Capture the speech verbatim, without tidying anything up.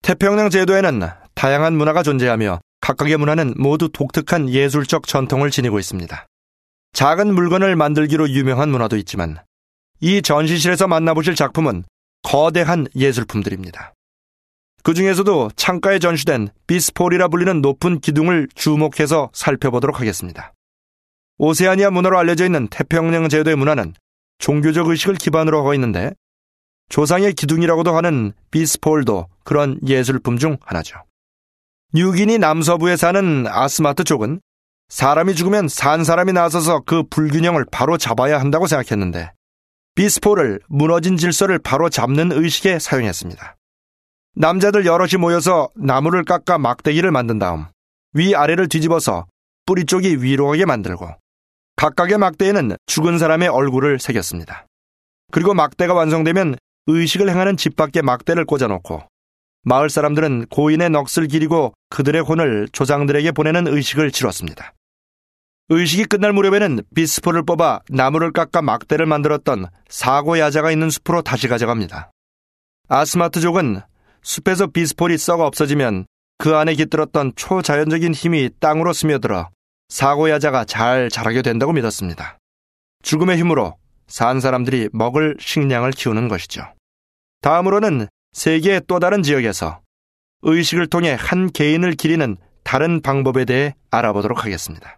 태평양 제도에는 다양한 문화가 존재하며 각각의 문화는 모두 독특한 예술적 전통을 지니고 있습니다. 작은 물건을 만들기로 유명한 문화도 있지만 이 전시실에서 만나보실 작품은 거대한 예술품들입니다. 그 중에서도 창가에 전시된 비스폴이라 불리는 높은 기둥을 주목해서 살펴보도록 하겠습니다. 오세아니아 문화로 알려져 있는 태평양 제도의 문화는 종교적 의식을 기반으로 하고 있는데 조상의 기둥이라고도 하는 비스폴도 그런 예술품 중 하나죠. 뉴기니 남서부에 사는 아스마트 족은 사람이 죽으면 산 사람이 나서서 그 불균형을 바로 잡아야 한다고 생각했는데 비스폴을 무너진 질서를 바로 잡는 의식에 사용했습니다. 남자들 여럿이 모여서 나무를 깎아 막대기를 만든 다음 위아래를 뒤집어서 뿌리 쪽이 위로 가게 만들고 각각의 막대에는 죽은 사람의 얼굴을 새겼습니다. 그리고 막대가 완성되면 의식을 행하는 집 밖에 막대를 꽂아놓고 마을 사람들은 고인의 넋을 기리고 그들의 혼을 조상들에게 보내는 의식을 치렀습니다. 의식이 끝날 무렵에는 비스폴을 뽑아 나무를 깎아 막대를 만들었던 사고야자가 있는 숲으로 다시 가져갑니다. 아스마트족은 숲에서 비스폴이 썩어 없어지면 그 안에 깃들었던 초자연적인 힘이 땅으로 스며들어 사고야자가 잘 자라게 된다고 믿었습니다. 죽음의 힘으로 산 사람들이 먹을 식량을 키우는 것이죠. 다음으로는 세계의 또 다른 지역에서 의식을 통해 한 개인을 기리는 다른 방법에 대해 알아보도록 하겠습니다.